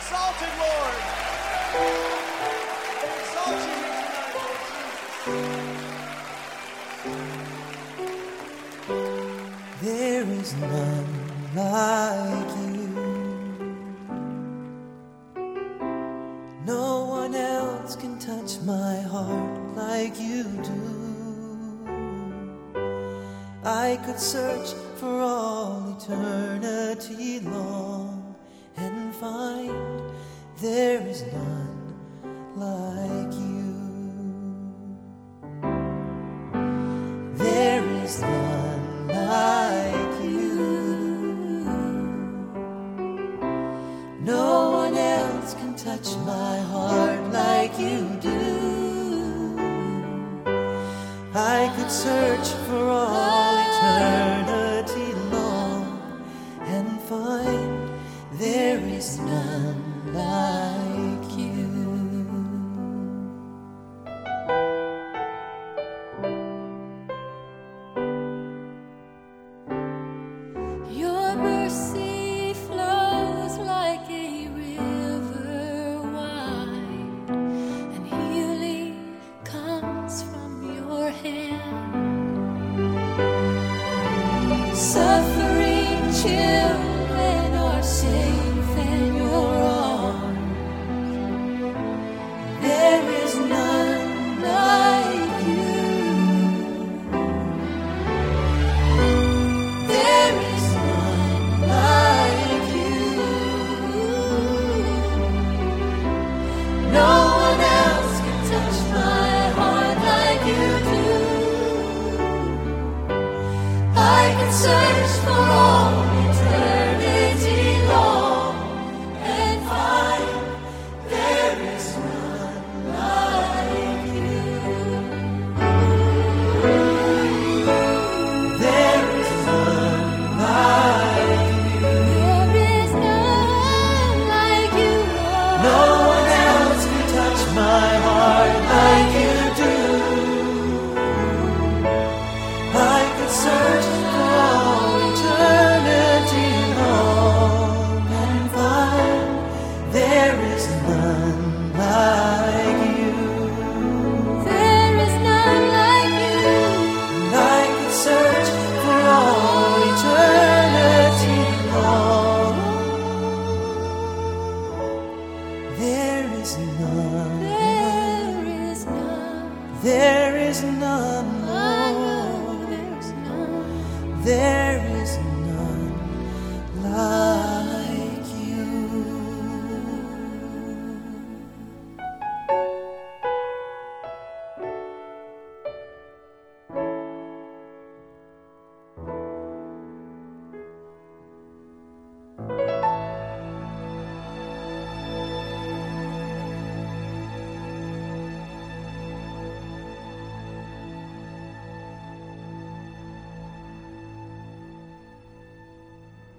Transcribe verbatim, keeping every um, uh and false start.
exalted, Lord. We exalt you here tonight, Lord Jesus. There is none like you. No one else can touch my heart like you do. I could search for all eternity long and find there is none like you. There is none like you. No one else can touch my heart like you do. I could search for all eternity long and find there is none like you. Your mercy flows like a river wide, and healing comes from your hand. Suffering children are safe in your arms. There is none like you. There is none like you. No one else can touch my heart like you do. I can search for all